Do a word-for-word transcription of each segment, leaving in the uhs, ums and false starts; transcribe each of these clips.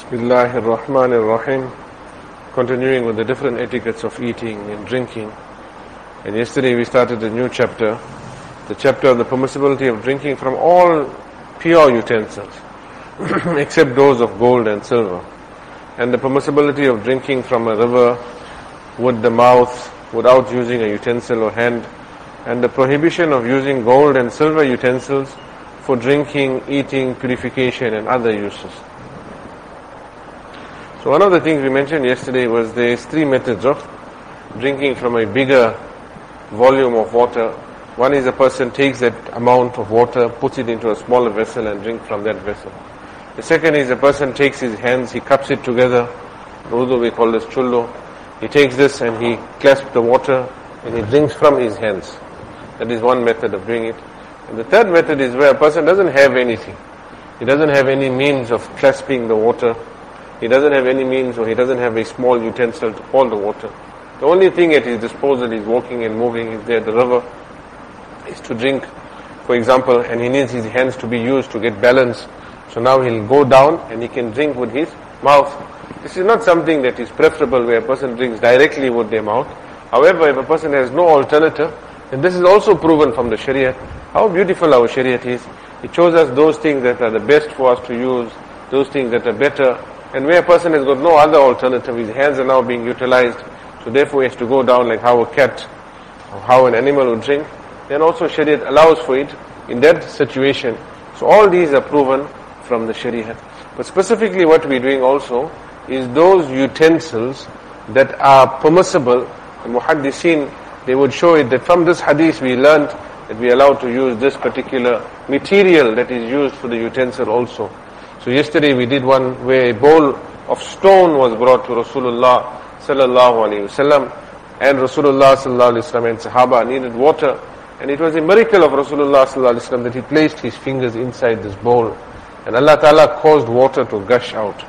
Bismillahir Rahmanir Rahim. Continuing with the different etiquettes of eating and drinking. And yesterday we started a new chapter, the chapter on the permissibility of drinking from all pure utensils, except those of gold and silver. And the permissibility of drinking from a river with the mouth without using a utensil or hand. And the prohibition of using gold and silver utensils for drinking, eating, purification and other uses. So one of the things we mentioned yesterday was there's three methods of drinking from a bigger volume of water. One is a person takes that amount of water, puts it into a smaller vessel and drink from that vessel. The second is a person takes his hands, he cups it together. In Urdu we call this chullo. He takes this and he clasps the water and he drinks from his hands. That is one method of doing it. And the third method is where a person doesn't have anything. He doesn't have any means of clasping the water. He doesn't have any means, or he doesn't have a small utensil to hold the water. The only thing at his disposal is walking and moving is there. The river is to drink, for example, and he needs his hands to be used to get balance. So now he'll go down and he can drink with his mouth. This is not something that is preferable where a person drinks directly with their mouth. However, if a person has no alternative, then this is also proven from the Shariat. How beautiful our Shariat is. It shows us those things that are the best for us to use, those things that are better. And where a person has got no other alternative, his hands are now being utilized, so therefore he has to go down like how a cat or how an animal would drink, then also Shariat allows for it in that situation. So all these are proven from the Shariat. But specifically what we're doing also is those utensils that are permissible. The Muhaddiseen, they would show it that from this hadith we learned that we are allowed to use this particular material that is used for the utensil also. So yesterday we did one where a bowl of stone was brought to Rasulullah sallallahu alaihi wasallam, and Rasulullah sallallahu alaihi wasallam and Sahaba needed water, and it was a miracle of Rasulullah sallallahu alaihi wasallam that he placed his fingers inside this bowl, and Allah Ta'ala caused water to gush out.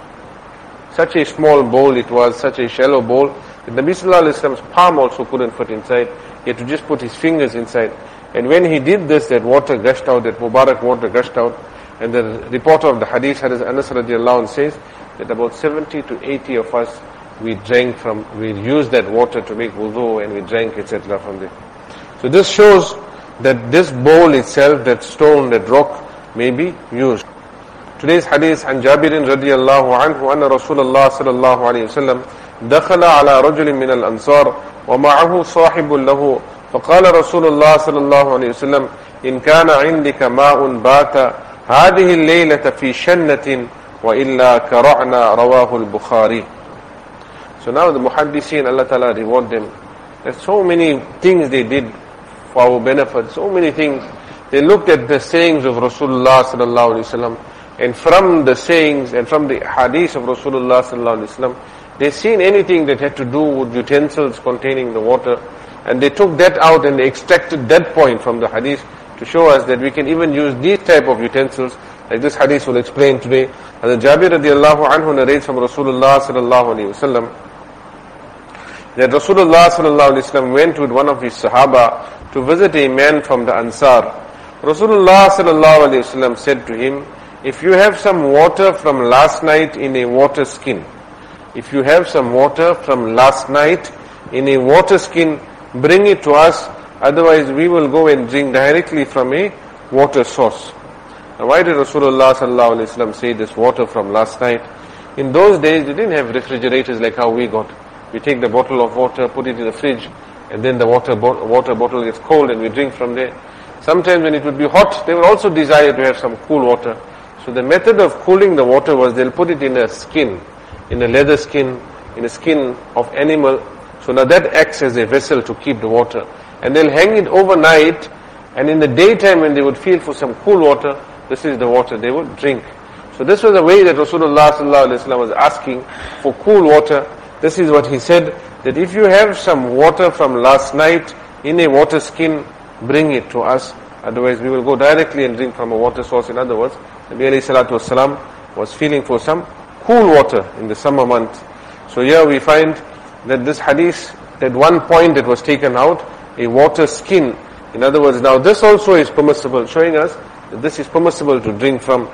Such a small bowl it was, such a shallow bowl, that Nabi sallallahu alaihi wasallam's palm also couldn't fit inside. He had to just put his fingers inside, and when he did this, that water gushed out, that Mubarak water gushed out. And the reporter of the hadith, Hadith Anas radiallahu anh, says that about seventy to eighty of us, we drank from, we used that water to make wudu and we drank, et cetera from there. So this shows that this bowl itself, that stone, that rock, may be used. Today's hadith, عن جابر رضي الله عنه أن رسول الله صلى الله عليه وسلم دخل على رجل من الأنصار ومعه صاحب له فقال رسول الله صلى الله عليه وسلم إن كان عندك ماء بات هذه الليلة في شنة وإلا كرعنا رواه البخاري. So now the Muhaddiseen, Allah Ta'ala reward them. There's so many things they did for our benefit, so many things. They looked at the sayings of Rasulullah sallallahu alaihi wasallam, and from the sayings and from the hadith of Rasulullah sallallahu alaihi wasallam, they seen anything that had to do with utensils containing the water, and they took that out and they extracted that point from the hadith to show us that we can even use these type of utensils, like this hadith will explain today. Hazrat Jabir radiallahu anhu narrates from Rasulullah sallallahu alayhi wasallam that Rasulullah sallallahu alayhi wasallam went with one of his Sahaba to visit a man from the Ansar. Rasulullah sallallahu alayhi wasallam said to him, if you have some water from last night in a water skin, if you have some water from last night in a water skin, bring it to us. Otherwise, we will go and drink directly from a water source. Now, why did Rasulullah sallallahu alaihi wasallam say this water from last night? In those days, they didn't have refrigerators like how we got. We take the bottle of water, put it in the fridge, and then the water bo- water bottle gets cold and we drink from there. Sometimes when it would be hot, they would also desire to have some cool water. So the method of cooling the water was they'll put it in a skin, in a leather skin, in a skin of animal. So now that acts as a vessel to keep the water. And they'll hang it overnight, and in the daytime when they would feel for some cool water, this is the water they would drink. So this was a way that Rasulullah sallallahu alaihi wasallam was asking for cool water. This is what he said, that if you have some water from last night in a water skin, bring it to us. Otherwise we will go directly and drink from a water source. In other words, Nabi alayhi salatu wasalam was feeling for some cool water in the summer month. So here we find that this hadith, that one point that was taken out, a water skin. In other words, now this also is permissible, showing us that this is permissible to drink from.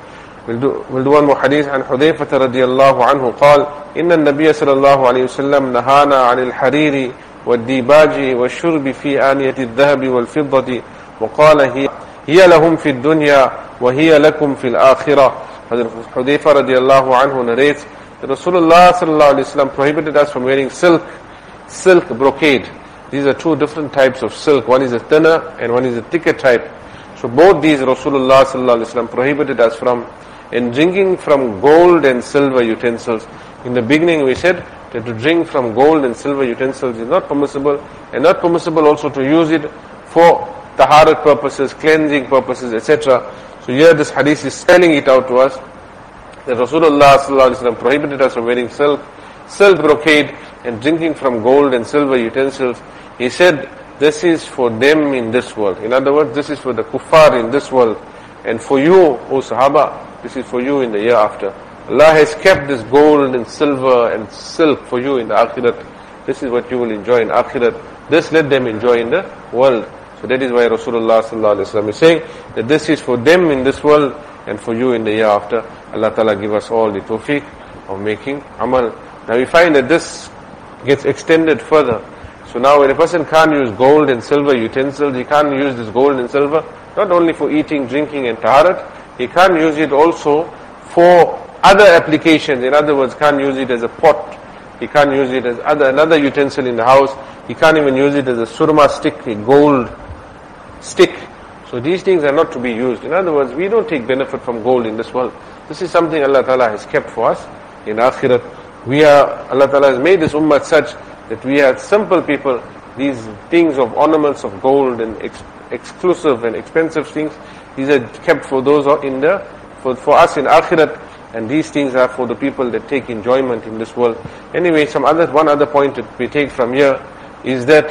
We'll do, we'll do one more hadith. عن حذيفة رضي الله عنه قال إن النبي صلى الله عليه وسلم نهانا عن الحرير والديباج والشرب في آنية الذهب والفضة وقال هي, هي لهم في الدنيا وهي لكم في الآخرة. Hudayfa radiallahu anhu narrates that Rasulullah sallallahu alayhi wa sallam prohibited us from wearing silk, silk brocade. These are two different types of silk. One is a thinner and one is a thicker type. So both these Rasulullah sallallahu alayhi wa sallam prohibited us from. And drinking from gold and silver utensils. In the beginning we said that to drink from gold and silver utensils is not permissible, and not permissible also to use it for taharat purposes, cleansing purposes, et cetera. So here this hadith is spelling it out to us that Rasulullah sallallahu alaihi wasallam prohibited us from wearing silk, silk brocade and drinking from gold and silver utensils. He said this is for them in this world. In other words, this is for the kuffar in this world. And for you, O Sahaba, this is for you in the year after. Allah has kept this gold and silver and silk for you in the akhirat. This is what you will enjoy in akhirat. This let them enjoy in the world. So that is why Rasulullah sallallahu alaihi wasallam is saying that this is for them in this world and for you in the year after. Allah Ta'ala give us all the tawfiq of making amal. Now we find that this gets extended further. So now when a person can't use gold and silver utensils, he can't use this gold and silver not only for eating, drinking and taharat, he can't use it also for other applications. In other words, can't use it as a pot. He can't use it as other another utensil in the house. He can't even use it as a surma stick, a gold stick. So these things are not to be used. In other words, we don't take benefit from gold in this world. This is something Allah Ta'ala has kept for us in akhirat. We are, Allah Ta'ala has made this ummah such that we are simple people. These things of ornaments of gold and ex- exclusive and expensive things, these are kept for those in the, for, for us in akhirat. And these things are for the people that take enjoyment in this world. Anyway, some other, one other point that we take from here is that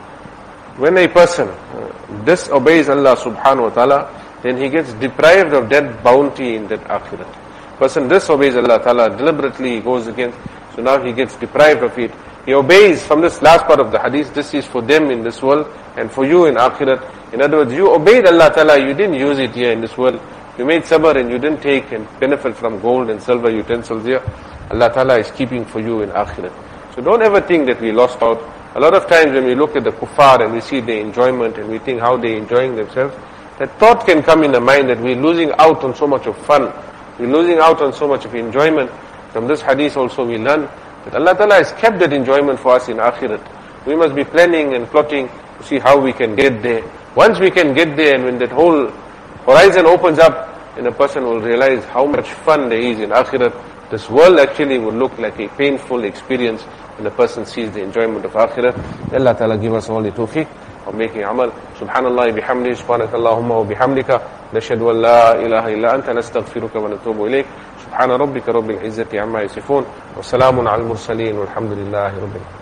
when a person uh, disobeys Allah subhanahu wa ta'ala, then he gets deprived of that bounty in that akhirat. Person disobeys Allah ta'ala, deliberately goes against, so now he gets deprived of it. He obeys from this last part of the hadith, this is for them in this world and for you in akhirat. In other words, you obeyed Allah ta'ala, you didn't use it here in this world. You made sabr and you didn't take and benefit from gold and silver utensils here. Allah Ta'ala is keeping for you in akhirat. So don't ever think that we lost out. A lot of times when we look at the kuffar and we see their enjoyment and we think how they're enjoying themselves, that thought can come in the mind that we're losing out on so much of fun. We're losing out on so much of enjoyment. From this hadith also we learn that Allah Ta'ala has kept that enjoyment for us in akhirat. We must be planning and plotting to see how we can get there. Once we can get there and when that whole horizon opens up, and a person will realize how much fun there is in akhirat. This world actually would look like a painful experience when a person sees the enjoyment of akhirat. Allah Ta'ala give us all the tawfiq of making amal. Subhanallah bihamdi, subhanakallahumma wa bihamdika, nashhadu an la ilaha illa anta, nastaghfiruka wa natubu ilayk. Subhana rabbika rabbil izzati amma yasifun, wa salamun al mursaleen, walhamdulillahi rabbil alamin.